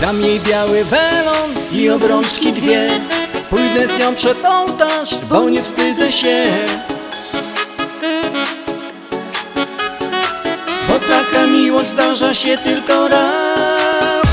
Dam jej biały welon i obrączki dwie. Pójdę z nią przed ołtarz, bo nie wstydzę się. Bo taka miłość zdarza się tylko raz.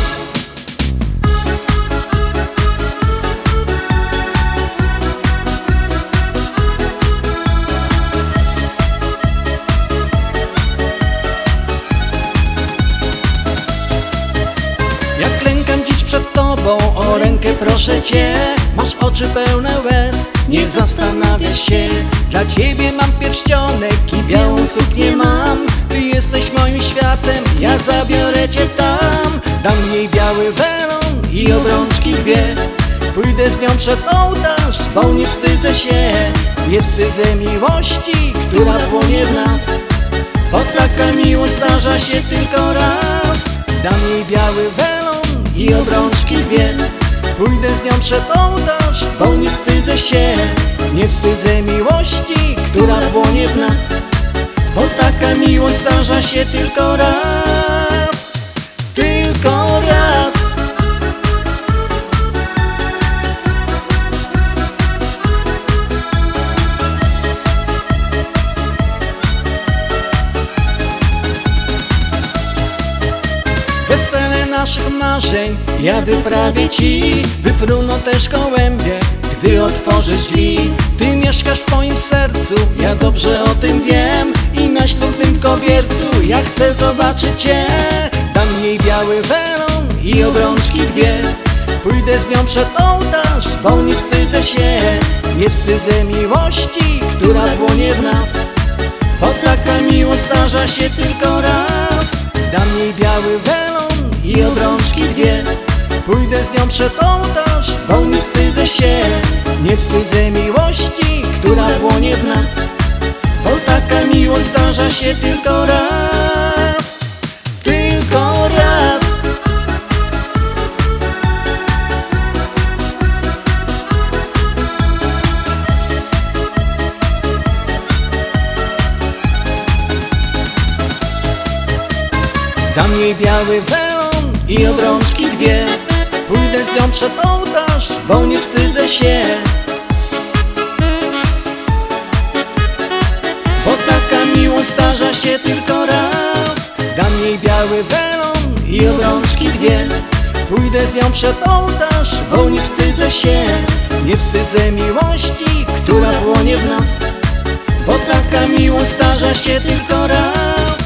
Ja klękam dziś przed Tobą, o rękę proszę Cię. Masz oczy pełne łez, nie zastanawiasz się. Dla Ciebie mam pierścionek i białą suknię mam. Ty jesteś moim światem, ja zabiorę Cię tam. Dam jej biały welon i obrączki dwie. Pójdę z nią przed ołtarz, bo nie wstydzę się. Nie wstydzę miłości, która płonie w nas. Bo taka miłość zdarza się tylko raz. Dam jej biały welon i obrączki dwie. Pójdę z nią przed ołtarz, bo nie wstydzę się. Nie wstydzę miłości, która płonie w nas. Bo taka miłość zdarza się tylko raz. Tylko raz. Wesele naszych marzeń ja wyprawię Ci. Wypruną też gołębie, gdy otworzysz drzwi. Ty mieszkasz w moim sercu, ja dobrze o tym wiem. I na ślubnym kobiercu ja chcę zobaczyć Cię. Dam jej biały welon i obrączki dwie. Pójdę z nią przed ołtarz, bo nie wstydzę się. Nie wstydzę miłości, która płonie w nas. Bo taka miłość zdarza się tylko raz. Dam jej biały welon i obrączki dwie. Pójdę z nią przed ołtarz, bo nie wstydzę się. Nie wstydzę miłości, która płonie w nas. Bo taka miłość zdarza się tylko raz. Tylko raz. Dam jej biały welon i obrączki dwie. Pójdę z nią przed ołtarz, bo nie wstydzę się. Bo taka miłość zdarza się tylko raz. Dam jej biały welon i obrączki dwie. Pójdę z nią przed ołtarz, bo nie wstydzę się. Nie wstydzę miłości, która płonie w nas. Bo taka miłość zdarza się tylko raz.